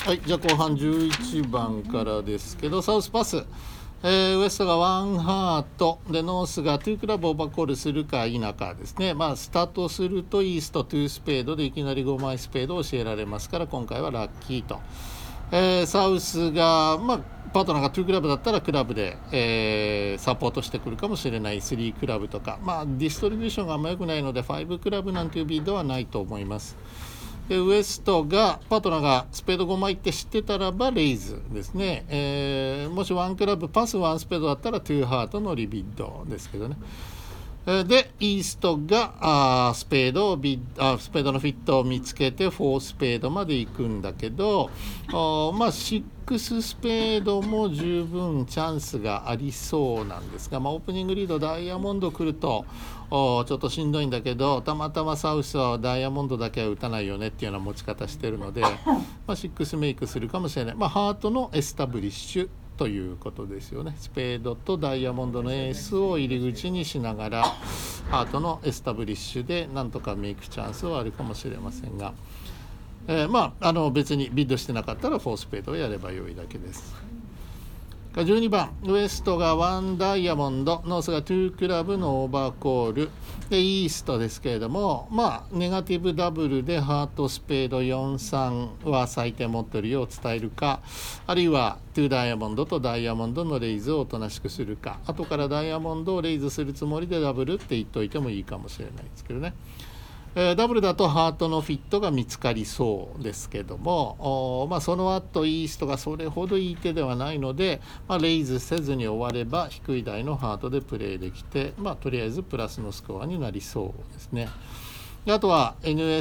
はい、じゃあ後半11番からですけど、サウスパス、ウエストがワンハートでノースが2クラブオーバーコールするか否かですね。スタートするとイースト2スペードでいきなり5枚スペードを教えられますから、今回はラッキーと。サウスが、パートナーが2クラブだったらクラブで、サポートしてくるかもしれない3クラブとか、ディストリビューションがあんま良くないので5クラブなんていうビッドはないと思います。でウエストがパートナーがスペード5枚って知ってたらばレイズですね、もし1クラブパス1スペードだったら2ハートのリビッドですけどね。でイーストがスペードのフィットを見つけて4スペードまで行くんだけど、6スペードも十分チャンスがありそうなんですが、オープニングリードダイヤモンド来るとちょっとしんどいんだけど、たまたまサウスはダイヤモンドだけは打たないよねっていうような持ち方してるので、6メイクするかもしれない。ハートのエスタブリッシュということですよね。スペードとダイヤモンドのエースを入り口にしながらハートのエスタブリッシュでなんとかメイクチャンスはあるかもしれませんが、別にビッドしてなかったら4スペードをやれば良いだけです。12番ウエストが1ダイヤモンド、ノースが2クラブのオーバーコールでイーストですけれども、ネガティブダブルでハートスペード4-3は最低持ってるよう伝えるか、あるいは2ダイヤモンドとダイヤモンドのレイズをおとなしくするか、後からダイヤモンドをレイズするつもりでダブルって言っといてもいいかもしれないですけどね。ダブルだとハートのフィットが見つかりそうですけども、その後イーストがそれほどいい手ではないので、レイズせずに終われば低い台のハートでプレーできて、とりあえずプラスのスコアになりそうですね。であとは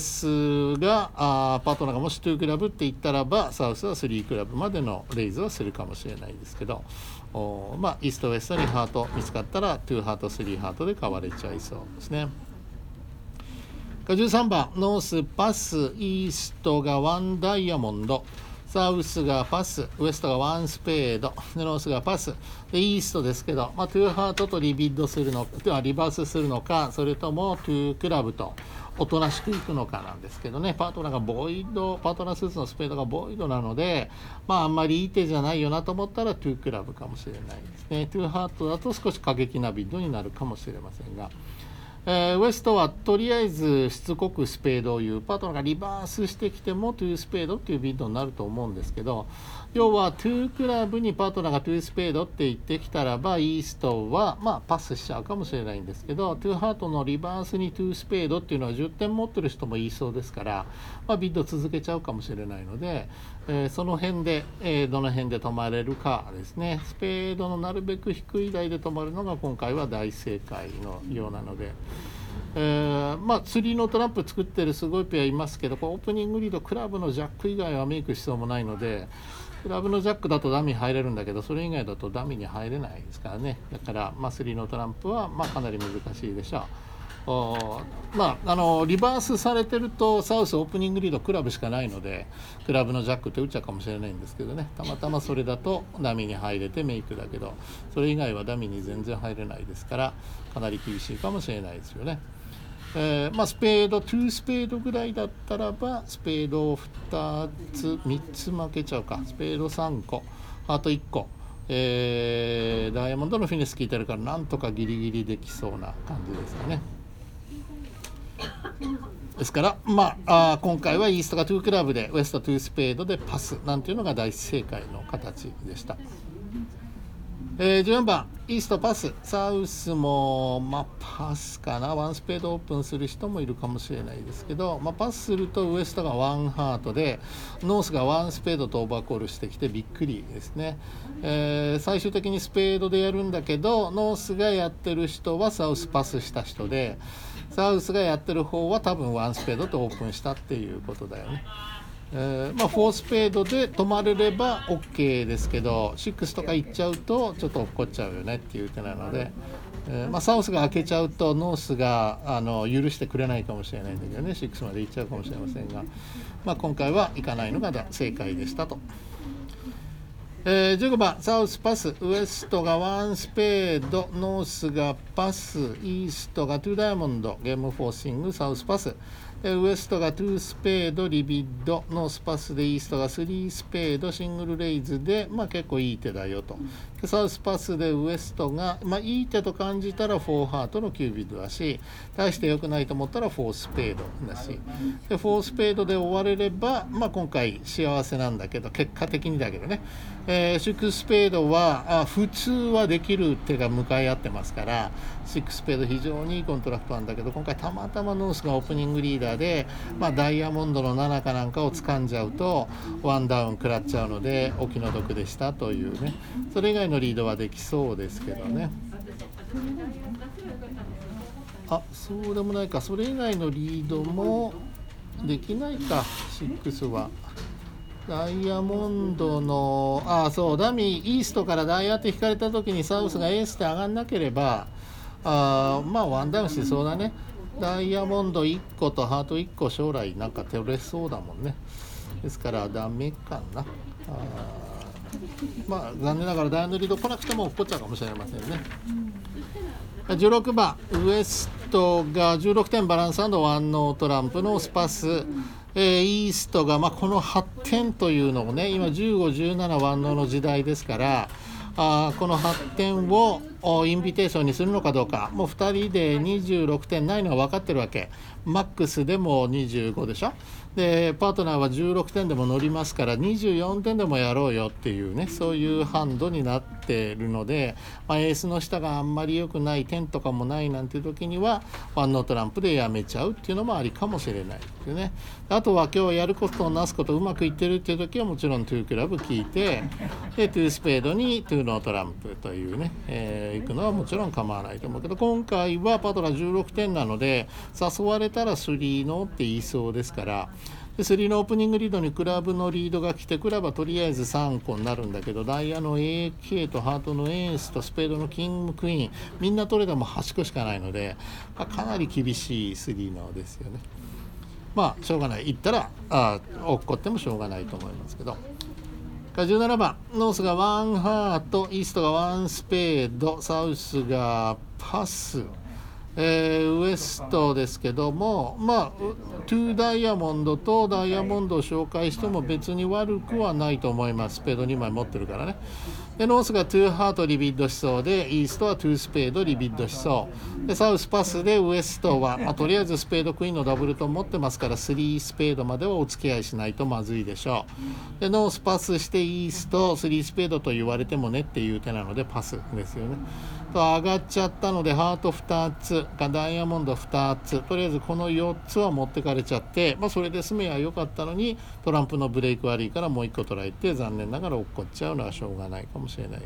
NS がパートナーがもし2クラブって言ったらばサウスは3クラブまでのレイズはするかもしれないですけど、イーストウエストにハート見つかったら2ハート3ハートで買われちゃいそうですね。13番ノースパス、イーストが1ダイヤモンド、サウスがパス、ウエストが1スペードでノースがパスでイーストですけど、2ハートとリバースするのか、それとも2クラブとおとなしくいくのかなんですけどね。パートナースーツのスペードがボイドなので、あんまりいい手じゃないよなと思ったら2クラブかもしれないですね。2ハートだと少し過激なビッドになるかもしれませんが、ウエストはとりあえずしつこくスペードを言う、パートナーがリバースしてきても2スペードっていうビッドになると思うんですけど、要は2クラブにパートナーが2スペードって言ってきたらばイーストはパスしちゃうかもしれないんですけど、2ハートのリバースに2スペードっていうのは10点持ってる人も言いそうですから、ビッド続けちゃうかもしれないので、その辺で、どの辺で止まれるかですね。スペードのなるべく低い台で止まるのが今回は大正解のようなので、釣りのトランプ作ってるすごいペアいますけど、オープニングリードクラブのジャック以外はメイクしそうもないので、クラブのジャックだとダミー入れるんだけど、それ以外だとダミーに入れないですからね。だから釣りのトランプはかなり難しいでしょう。リバースされてるとサウスオープニングリードクラブしかないので、クラブのジャックって打っちゃうかもしれないんですけどね。たまたまそれだとダミーに入れてメイクだけど、それ以外はダミーに全然入れないですから、かなり厳しいかもしれないですよね。スペード2スペードぐらいだったらばスペードを2つ3つ負けちゃうか、スペード3個ハート1個、ダイヤモンドのフィニス効いてるからなんとかギリギリできそうな感じですかね。ですから今回はイーストが2クラブでウエスト2スペードでパスなんていうのが大正解の形でした。14番イーストパス、サウスもパスかな、1スペードオープンする人もいるかもしれないですけど、パスするとウエストが1ハートでノースが1スペードとオーバーコールしてきてびっくりですね。最終的にスペードでやるんだけど、ノースがやってる人はサウスパスした人で、サウスがやってる方は多分1スペードとオープンしたっていうことだよね。4スペードで止まれれば OK ですけど、6とかいっちゃうとちょっと落っこっちゃうよねっていう手なので、サウスが開けちゃうとノースが許してくれないかもしれないんだけどね、6までいっちゃうかもしれませんが、今回はいかないのが正解でしたと。15番サウスパス、ウエストが1スペード、ノースがパス、イーストが2ダイヤモンド、ゲームフォーシングサウスパスウエストが2スペードリビッド、ノースパスでイーストが3スペードシングルレイズで、結構いい手だよと。でサウスパスでウエストが、いい手と感じたら4ハートのキュービッドだし、大して良くないと思ったら4スペードだし、で4スペードで終われれば、今回幸せなんだけど、結果的にだけどね、6スペードは普通はできる手が向かい合ってますから、6スペード非常にいいコントラクトなんだけど、今回たまたまノースがオープニングリーダーで、ダイヤモンドの7かなんかを掴んじゃうとワンダウン食らっちゃうのでお気の毒でしたというね。それ以外のリードはできそうですけどね。そうでもないか、それ以外のリードもできないか。6はダイヤモンドのダミーイーストからダイヤって引かれた時にサウスがエースで上がんなければワンダウンしてそうだね。ダイヤモンド1個とハート1個将来なんか取れそうだもんね。ですからダメかな。残念ながらダイヤのリード来なくても落っこっちゃうかもしれませんね。16番ウエストが16点バランス&ワンノートランプのスパス、イーストが、この8点というのをね、今15、17ワンノーの時代ですから、この8点をインビテーションにするのかどうか。もう2人で26点ないのは分かってるわけ。マックスでも25でしょ。でパートナーは16点でも乗りますから24点でもやろうよっていうね、そういうハンドになってるので、エースの下があんまり良くない点とかもないなんていう時にはワンノートランプでやめちゃうっていうのもありかもしれないですね。あとは今日やることなすことうまくいってるっていう時はもちろん2クラブ聞いて、で2スペードに2ノートランプというね、行くのはもちろん構わないと思うけど、今回はパートナー16点なので誘われたら3のって言いそうですから、で3のオープニングリードにクラブのリードが来て、クラブはとりあえず3個になるんだけど、ダイヤの AK とハートのエースとスペードのキングクイーンみんな取れても8個しかないので、かなり厳しい3のですよね。しょうがない、行ったら落っこってもしょうがないと思いますけど。17番ノースがワンハート、イーストがワンスペード、サウスがパス、ウエストですけども、2ダイヤモンドとダイヤモンドを紹介しても別に悪くはないと思います。スペード2枚持ってるからね。でノースが2ハートリビッドしそうで、イーストは2スペードリビッドしそうで、サウスパスでウエストは、とりあえずスペードクイーンのダブルトン持ってますから3スペードまではお付き合いしないとまずいでしょう。でノースパスしてイースト3スペードと言われてもねっていう手なのでパスですよね。と上がっちゃったのでハート2つかダイヤモンド2つ、とりあえずこの4つは持ってかれちゃって、それで済めば良かったのにトランプのブレイク悪いからもう1個取られて、残念ながら落っこっちゃうのはしょうがないかもしれないよね。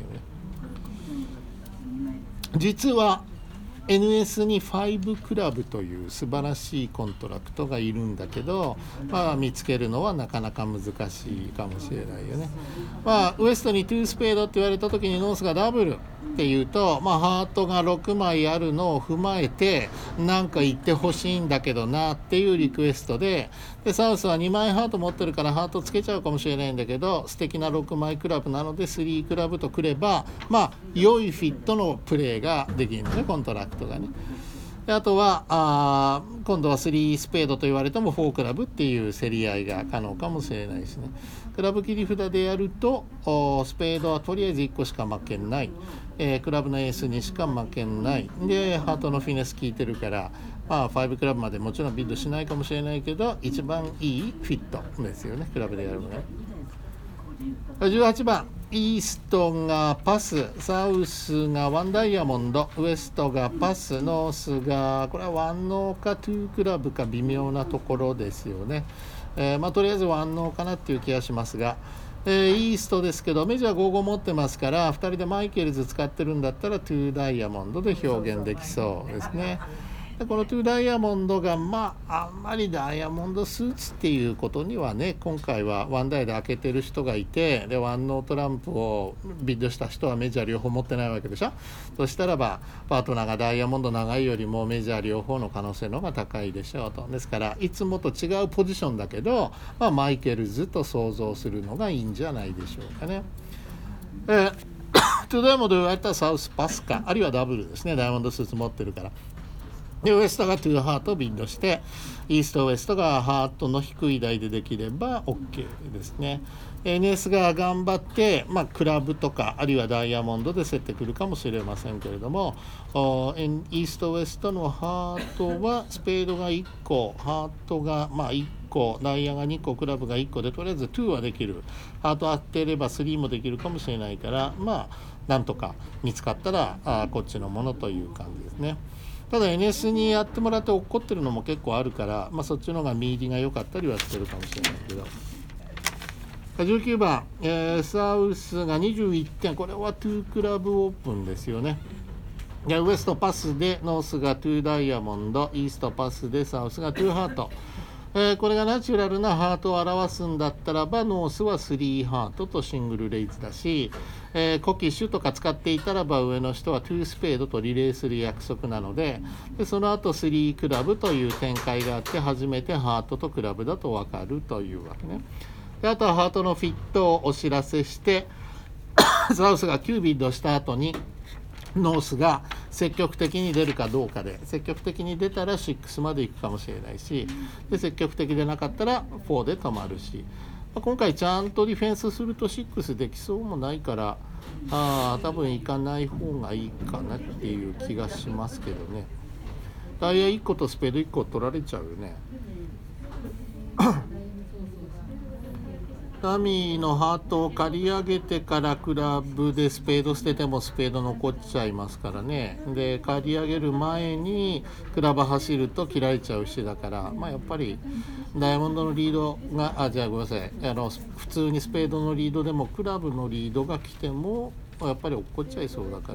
実は NS に5クラブという素晴らしいコントラクトがいるんだけど、見つけるのはなかなか難しいかもしれないよね。ウエストに2スペードって言われた時にノースがダブルっていうと、ハートが6枚あるのを踏まえてなんか言ってほしいんだけどなっていうリクエストで、サウスは2枚ハート持ってるからハートつけちゃうかもしれないんだけど、素敵な6枚クラブなので3クラブとくれば良いフィットのプレーができるのね、コントラクトがね。であとは今度は3スペードと言われても4クラブっていう競り合いが可能かもしれないしね。クラブ切り札でやるとスペードはとりあえず1個しか負けない、クラブのエースにしか負けないで、ハートのフィネス効いてるから5クラブまでもちろんビッドしないかもしれないけど、一番いいフィットですよね、クラブでやるのね。18番イーストがパス、サウスがワンダイヤモンド、ウエストがパス、ノースがこれはワンノーか2クラブか微妙なところですよね。とりあえずワンノーかなっていう気がしますが、イーストですけどメジャー55持ってますから、2人でマイケルズ使ってるんだったら2ダイヤモンドで表現できそうですね。でこの2ダイヤモンドがあんまりダイヤモンドスーツっていうことにはね、今回はワンダイで開けてる人がいて、でワンノートランプをビッドした人はメジャー両方持ってないわけでしょ。そしたらパートナーがダイヤモンド長いよりもメジャー両方の可能性の方が高いでしょうと。ですからいつもと違うポジションだけど、マイケルズと想像するのがいいんじゃないでしょうかね。2ダイヤモンド言われたらサウスパスか、あるいはダブルですね。ダイヤモンドスーツ持ってるからでウエストが2ハートをビッドして、イーストウエストがハートの低い台でできれば OK ですね。NS が頑張って、クラブとかあるいはダイヤモンドで競ってくるかもしれませんけれども、イーストウエストのハートはスペードが1個、ハートが1個、ダイヤが2個、クラブが1個でとりあえず2はできる。ハート当てれば3もできるかもしれないから、なんとか見つかったらこっちのものという感じですね。ただ NS にやってもらって落っこってるのも結構あるから、そっちの方がミーディが良かったりはしてるかもしれないけど。19番、サウスが21点、これは2クラブオープンですよね。ウエストパスでノースが2ダイヤモンド、イーストパスでサウスが2ハート。これがナチュラルなハートを表すんだったらば、ノースは3ハートとシングルレイズだし、コキッシュとか使っていたらば上の人は2スペードとリレーする約束なので、その後3クラブという展開があって、初めてハートとクラブだと分かるというわけね。であとはハートのフィットをお知らせしてサウスが9ビッドした後にノースが積極的に出るかどうかで、積極的に出たら6まで行くかもしれないし、で積極的でなかったら4で止まるし、今回ちゃんとディフェンスすると6できそうもないから、多分行かない方がいいかなっていう気がしますけどね。ダイヤ1個とスペード1個取られちゃうよね。ダミーのハートを借り上げてからクラブでスペード捨ててもスペード残っちゃいますからね。で借り上げる前にクラブ走ると切られちゃうしだから、やっぱりダイヤモンドのリードがごめんなさい、普通にスペードのリードでもクラブのリードが来てもやっぱり落っこっちゃいそうだから、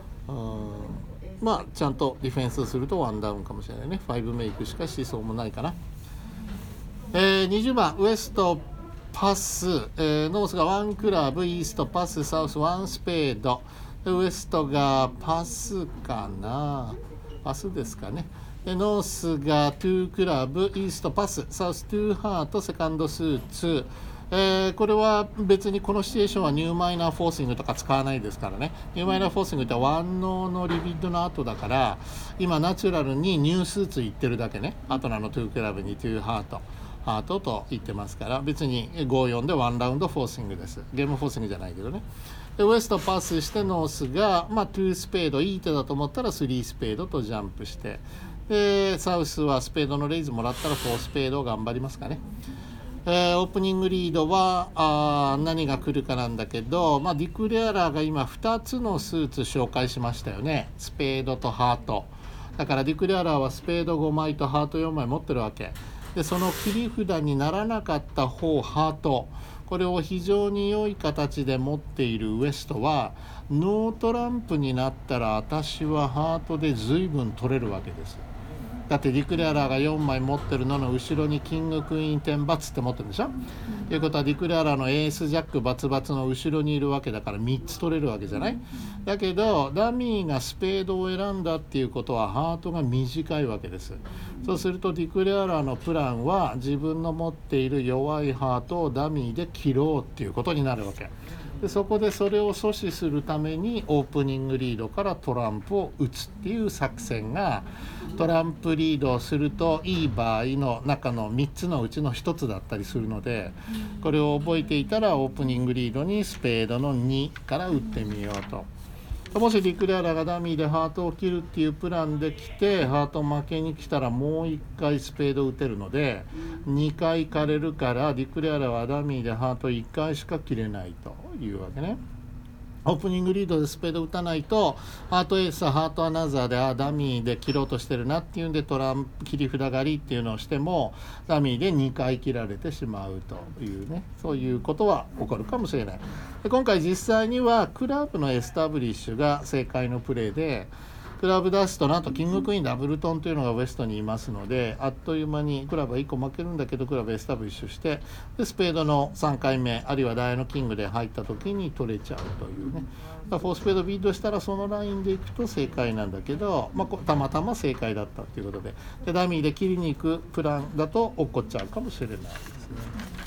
ちゃんとディフェンスするとワンダウンかもしれないね。5メイクしかしそうもないかな。20番ウエストパス、ノースが1クラブ、イーストパス、サウス1スペード、ウエストがパスかな、パスですかね。でノースが2クラブ、イーストパス、サウス2ハート、セカンドスーツ。これは別にこのシチュエーションはニューマイナーフォーシングとか使わないですからね。ニューマイナーフォーシングってワンノーのリビッドの後だから、今ナチュラルにニュースーツいってるだけね。あと2クラブに2ハートと言ってますから、別に5-4でワンラウンドフォーシングです。ゲームフォーシングじゃないけどね。でウエストパスしてノースが、2スペードいい手だと思ったら3スペードとジャンプして、でサウスはスペードのレイズもらったら4スペード頑張りますかね。オープニングリードは何が来るかなんだけど、ディクレアラーが今2つのスーツ紹介しましたよね。スペードとハートだから、ディクレアラーはスペード5枚とハート4枚持ってるわけで、その切り札にならなかった方ハート、これを非常に良い形で持っているウエストは、ノートランプになったら私はハートで随分取れるわけです。だってディクレアラーが4枚持ってるのの後ろにキングクイーン10バツって持ってるでしょ。ということはディクレアラーのエースジャックバツバツの後ろにいるわけだから3つ取れるわけじゃない。だけどダミーがスペードを選んだっていうことはハートが短いわけです。そうするとディクレアラーのプランは自分の持っている弱いハートをダミーで切ろうっていうことになるわけで、そこでそれを阻止するためにオープニングリードからトランプを打つっていう作戦が、トランプリードをするといい場合の中の3つのうちの1つだったりするので、これを覚えていたらオープニングリードにスペードの2から打ってみようと。もしディクレアラーがダミーでハートを切るっていうプランで来てハート負けに来たらもう1回スペード打てるので2回枯れるから、ディクレアラーはダミーでハート1回しか切れないというわけね。オープニングリードでスペード打たないとハートエースハートアナザーでダミーで切ろうとしてるなっていうんでトランプ切り札狩りっていうのをしてもダミーで2回切られてしまうというね、そういうことは起こるかもしれない。で今回実際にはクラブのエスタブリッシュが正解のプレーで、クラブダストの後キングクイーンダブルトンというのがウエストにいますので、あっという間にクラブは1個負けるんだけどクラブエスタブリッシュして、でスペードの3回目あるいはダイヤのキングで入った時に取れちゃうというね。4スペードビードしたらそのラインでいくと正解なんだけど、たまたま正解だったということで、ダミーで切りに行くプランだと落っこっちゃうかもしれないですね。